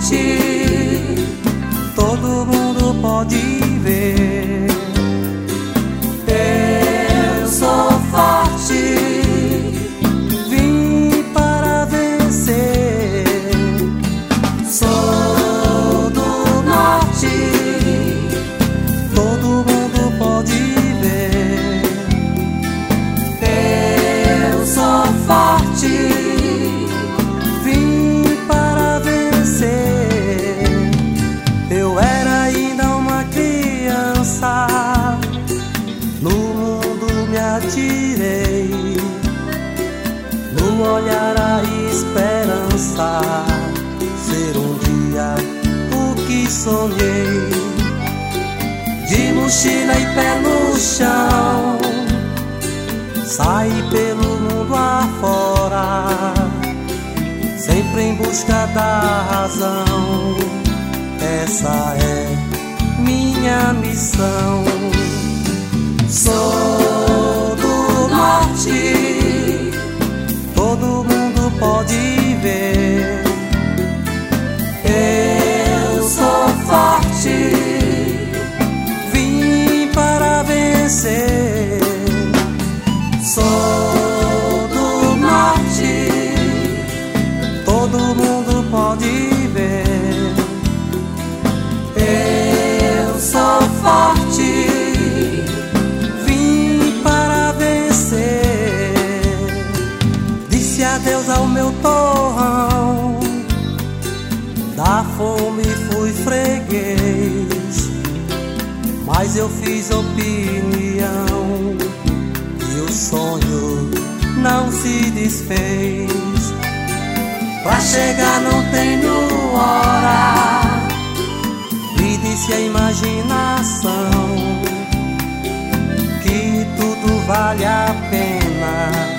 forte, todo mundo pode ver. Eu sou forte, vim para vencer. Sou do norte, todo mundo pode ver. Eu sou forte, vim para vencer. Eu era ainda uma criança, no mundo me atirei, no olhar a esperança, ser um dia o que sonhei. De mochila e pé no chão, saí pelo mundo afora, sempre em busca da razão. Essa é minha missão. Sou do norte, todo mundo pode ver. Eu sou forte, vim para vencer. Sou do norte, todo mundo pode ver. Eu sou forte, vim para vencer. Disse adeus ao meu torrão, da fome fui freguês, mas eu fiz opinião e o sonho não se desfez. Pra chegar não tenho hora, me disse a imaginação que tudo vale a pena